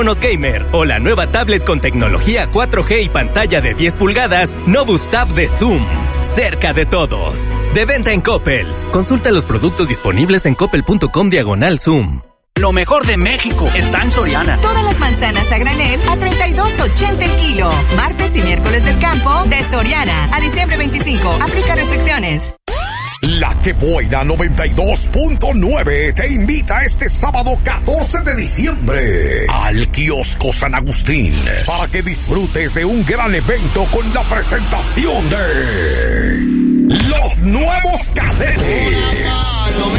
Gamer o la nueva tablet con tecnología 4G y pantalla de 10 pulgadas Novus Tab de Zoom. Cerca de todos. De venta en Coppel. Consulta los productos disponibles en coppel.com/Zoom. Lo mejor de México está en Soriana. Todas las manzanas a granel a $32.80 el kilo. Martes y miércoles del campo de Soriana. A diciembre 25. Aplica restricciones. La Que Buena 92.9 te invita este sábado 14 de diciembre al Kiosco San Agustín para que disfrutes de un gran evento con la presentación de Los Nuevos Cadetes.